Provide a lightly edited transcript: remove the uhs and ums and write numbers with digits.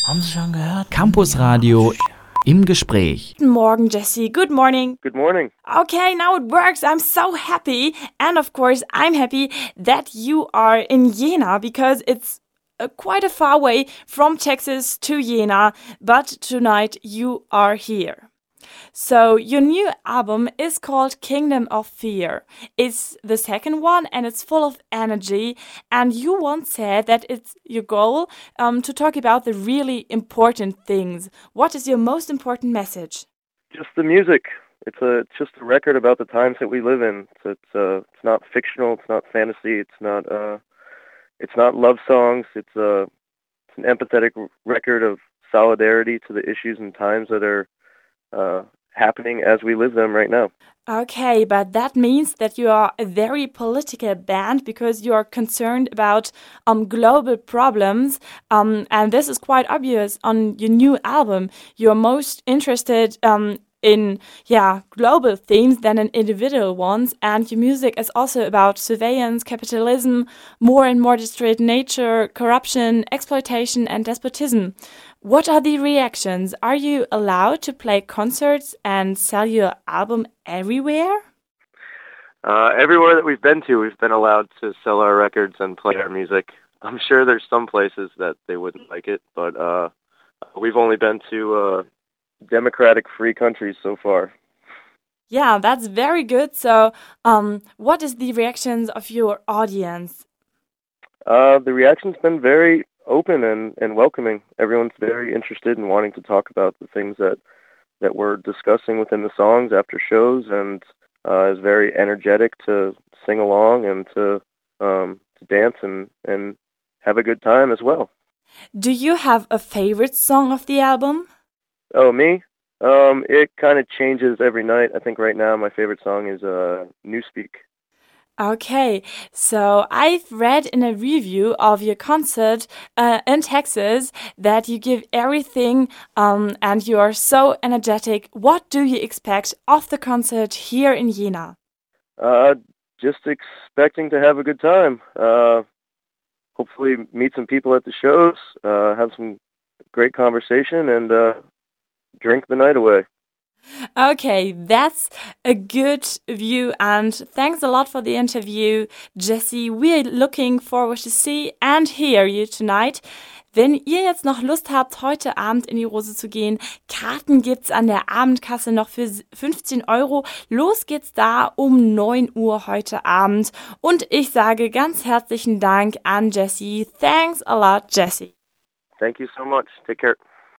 Haben Sie schon gehört? Campusradio im Gespräch. Guten Morgen, Jesse. Good morning. Good morning. Okay, now it works. I'm so happy. And of course, I'm happy that you are in Jena because it's quite a far way from Texas to Jena. But tonight you are here. So your new album is called Kingdom of Fear. It's the second one and it's full of energy. And you once said that it's your goal to talk about the really important things. What is your most important message? Just the music. It's just a record about the times that we live in. It's not fictional. It's not fantasy. It's not love songs. It's an empathetic record of solidarity to the issues and times that are happening as we live them right now. Okay, but that means that you are a very political band because you are concerned about global problems, and this is quite obvious on your new album. You are most interested in global themes than in individual ones, and your music is also about surveillance, capitalism, more and more destroyed nature, corruption, exploitation, and despotism. What are the reactions? Are you allowed to play concerts and sell your album everywhere? Everywhere that we've been allowed to sell our records and play our music. I'm sure there's some places that they wouldn't like it, but we've only been to democratic free countries so far. Yeah, that's very good. So, what is the reactions of your audience? The reaction's been very open and welcoming. Everyone's very interested in wanting to talk about the things that we're discussing within the songs after shows, and is very energetic to sing along and to dance and have a good time as well. Do you have a favorite song of the album? Oh, me? It kind of changes every night. I think right now my favorite song is Newspeak. Okay, so I've read in a review of your concert in Texas that you give everything and you are so energetic. What do you expect of the concert here in Jena? Just expecting to have a good time. Hopefully meet some people at the shows, have some great conversation, and drink the night away. Okay, that's a good view, and thanks a lot for the interview, Jesse. We're looking forward to see and hear you tonight. Wenn ihr jetzt noch Lust habt, heute Abend in die Rose zu gehen, Karten gibt's an der Abendkasse noch für 15 €. Los geht's da um 9 Uhr heute Abend. Und ich sage ganz herzlichen Dank an Jesse. Thanks a lot, Jesse. Thank you so much. Take care.